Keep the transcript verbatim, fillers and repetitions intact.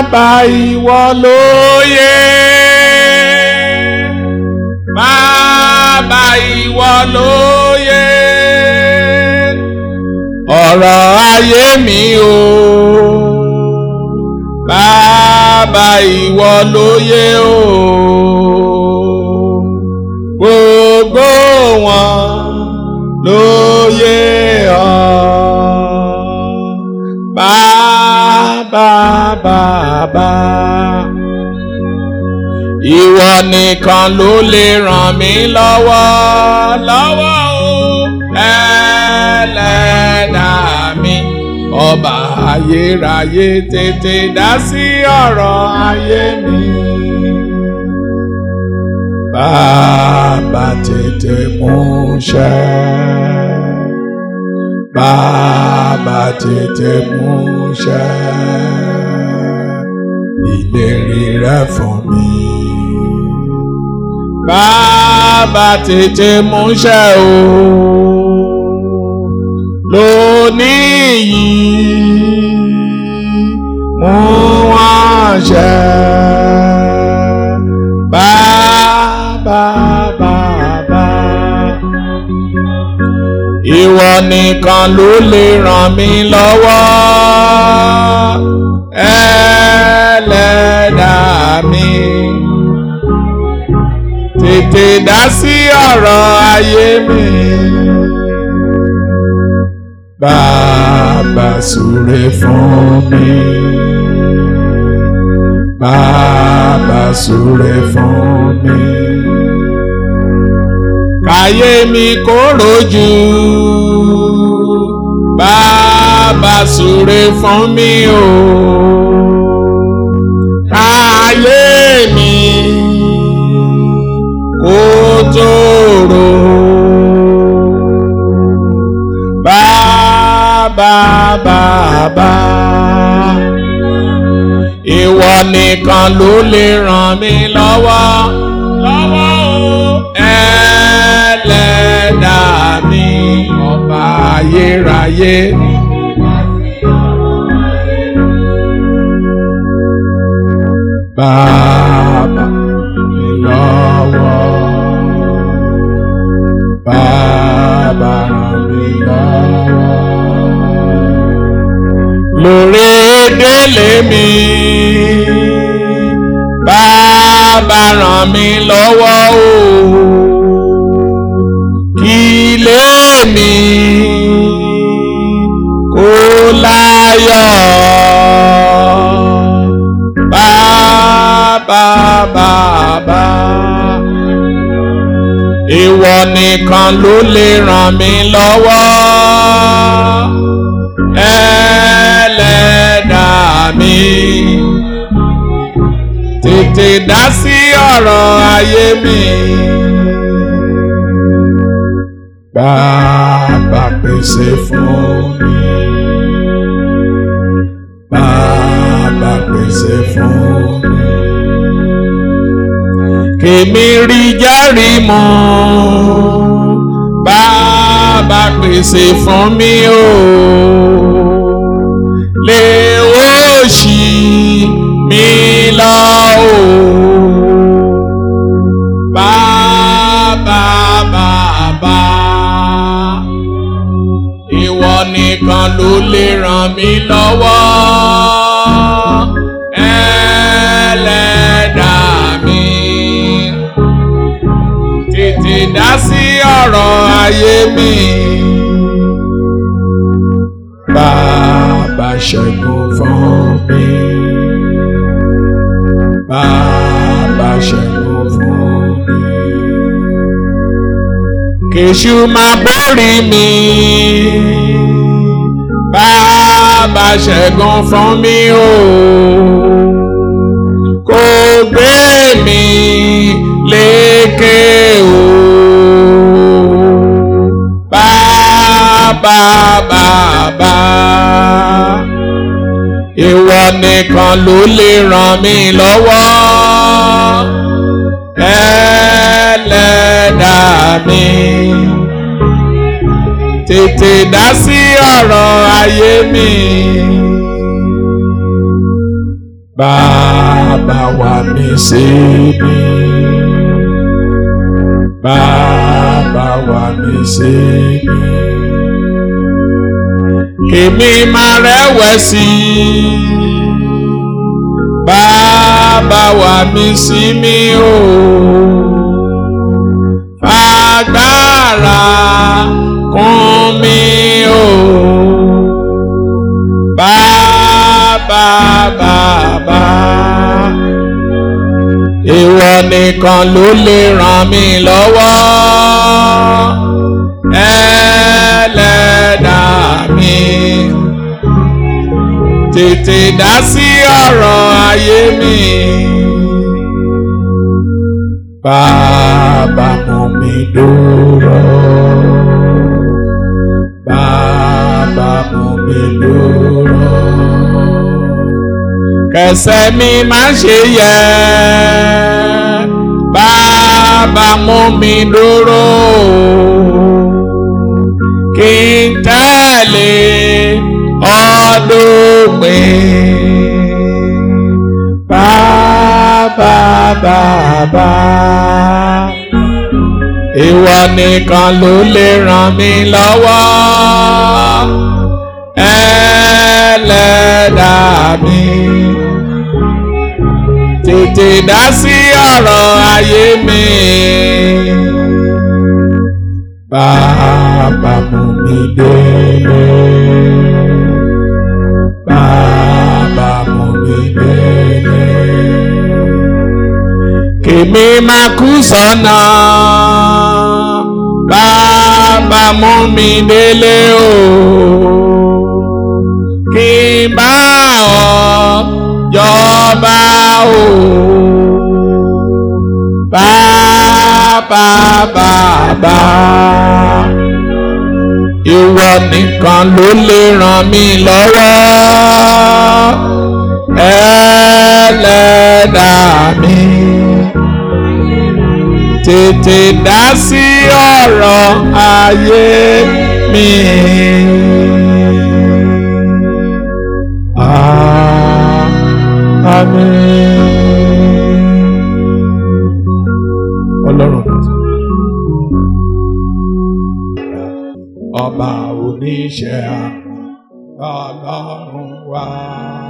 Bàbá ìwọ lóye. Bàbá ìwọ lóye. Ọ̀rọ̀ ayé mi o. Bàbá ìwọ lóye o. Gbogbo wọn lóye ọ. Bàbá bàbá. Ìwọ nìkan ló lè ràn mí lọ́wọ́ lọ́wọ́ o. Ẹlẹ́dàá mi. Ọba ayérayé tètè dá sí ọ̀rọ̀ ayé mi. Bàbá tètè múṣẹ. Bàbá tètè múṣẹ. Ìlérí rẹ fún mi. Bàbá tètè múṣẹ o. Lónìí yìí mú wọn ṣẹ. Bàbá bàbá. Ìwọ nìkan ló lè ràn mí lọ́wọ́. Ẹlẹ́dàá mi. Tètè dá sí ọ̀rọ̀ ayé mi. Bàbá súre fún mi. Bàbá súre fún mi. Káyé mi kó rojú. Bàbá súre fún mi o. Káyé mi kó tòrò. Bàbá bàbá. Ìwọ nìkan ló lè ràn mí lọ́wọ́ lọ́wọ́ o. Ẹlẹ́dàá mi. Ọba ayérayé. Bàbá mi lọ́wọ́. Bàbá ràn mí lọ́wọ́. Lórí délé mi. Bàbá ràn mí lọ́wọ́ o. Kí ilé mi kó láyọ̀. Bàbá bàbá. Ìwọ nìkan ló lè ràn mí lọ́wọ́. Ẹlẹ́dàá mi. Tètè dá sí ọ̀rọ̀ ayé mi. Bàbá pèsè fún mi. Bàbá pèsè fún mi. Kèmí rí járí mọ́. Bàbá pèsè fún mi o. Lé òṣì mi lọ o. Bàbá bàbá. Ìwọ nìkan ló lè ràn mí lọ́wọ́. Ẹlẹ́dàá mi. Tètè dá sí ọ̀rọ̀ ayé mi. Bàbá ṣẹ́gun fún mi. Bàbá ṣẹ́gun fún mi. Kèṣù máa borí mi. Bàbá ṣẹ́gun fún mi o. Kò gbé mi lékè o. Bàbá bàbá. Ìwọ nìkan ló lè ràn mí lọ́wọ́. Ẹlẹ́dàá mi. Tètè dá sí ọ̀rọ̀ ayé mi. Bàbá wa mi sí mi. Bàbá wa mi sí mi. Kèmi máa rẹ̀wẹ̀sì. Bàbá wa mi sí mi o. Agbára kún mi o. Bàbá bàbá. Ìwọ nìkan ló lè ràn mí lọ́wọ́. Ẹlẹ́dàá mi. Tètè dá sí ọ̀rọ̀ ayé mi. Bàbá mú mi dúró. Bàbá mú mi dúró. Kẹsẹ̀ mi má ṣe yẹ̀. Bàbá mú mi dúró. Kí n tẹ̀lé ọdópin. Bàbá bàbá. Ìwọ nìkan ló lè ràn mí lọ́wọ́. Ẹlẹ́dàá mi. Tètè dá sí ọ̀rọ̀ ayé mi. Bàbá mú mi délé. Bàbá mú mi délé. Kèmi máa kú sọ́nà. Bàbá mú mi délé o. Kí n bá ọ jọba o. Bàbá bàbá. Ìwọ nìkan ló lè ràn mí lọ́wọ́. Ẹlẹ́dàá mi. Tètè dá sí ọ̀rọ̀ ayé mi. Àmín. Ọlọ́run ọba oníṣẹ́ àmì Ọlọ́run wa.